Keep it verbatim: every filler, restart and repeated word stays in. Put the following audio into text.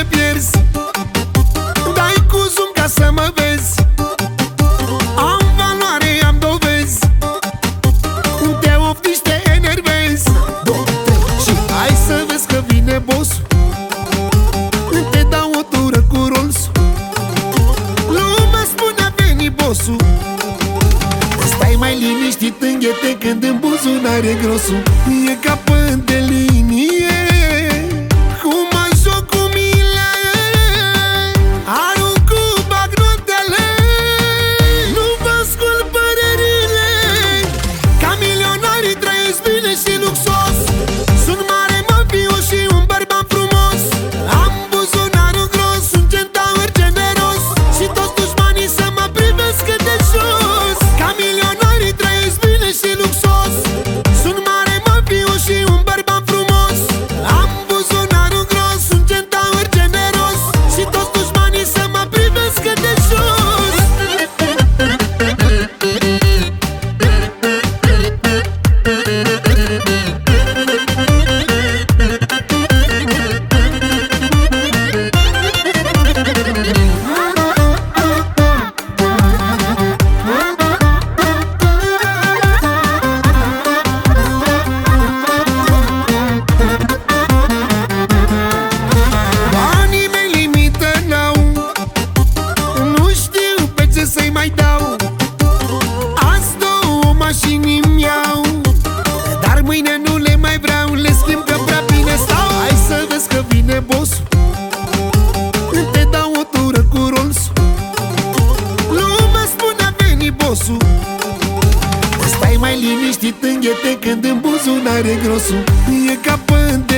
te pierzi. Dai cu zoom ca să mă vezi. Am valoare, am dovezi. Te oftici, te enervezi. Două, trei și hai să vezi că vine bossul. Te dau o tură cu Rolls. Lumea spune a venit bossul. Stai mai liniștit în ghete când în buzunar e grosul. E ca până de linie. Cum mă joc cu mile. Arunc cu bagnotele. Nu vă ascult părerile. Ca milionarii trăiesc bine și luxos. Sunt mare mafios și un bărbat frumos. Am buzunarul gros, un centaur generos. Și toți dușmanii să mă privesc de jos. Ca milionarii trăiesc bine și luxos. Sunt mare mafios și un bărbat frumos. Am buzunarul gros, un centaur generos. Și toți dușmanii să mă privesc de jos. Banii mei limită n-au. Nu știu pe ce să-i mai dau. Azi două mașini îmi iau. Dar mâine nu le mai vreau. Le schimb că prea bine stau. Hai să vezi că vine bossul. Te dau o tură cu Rolls. Lumea spune a venit bossul. Stai mai liniștit în ghete când în buzunar e grosul. E ca până